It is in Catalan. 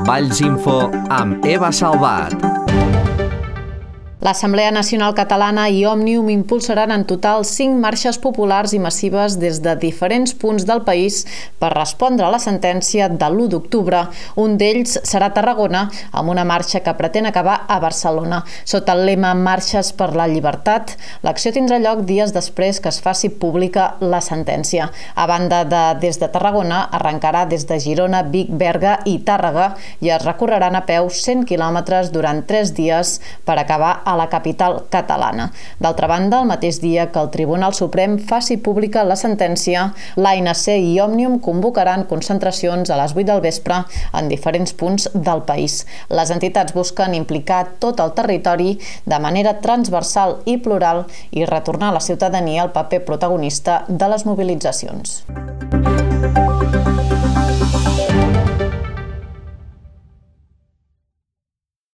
Valls Info amb Eva Salvat. L'Assemblea Nacional Catalana i Òmnium impulsaran en total 5 marxes populars i massives des de diferents punts del país per respondre a la sentència de l'1 d'octubre. Un d'ells serà a Tarragona, amb una marxa que pretén acabar a Barcelona. Sota el lema Marxes per la Llibertat, l'acció tindrà lloc dies després que es faci pública la sentència. A banda de des de Tarragona, arrencarà des de Girona, Vic, Berga i Tàrrega i es recorreran a peu 100 quilòmetres durant 3 dies per acabar a la capital catalana. D'altra banda, el mateix dia que el Tribunal Suprem faci pública la sentència, l'ANC i Òmnium convocaran concentracions a les 8 del vespre en diferents punts del país. Les entitats busquen implicar tot el territori de manera transversal i plural i retornar a la ciutadania el paper protagonista de les mobilitzacions.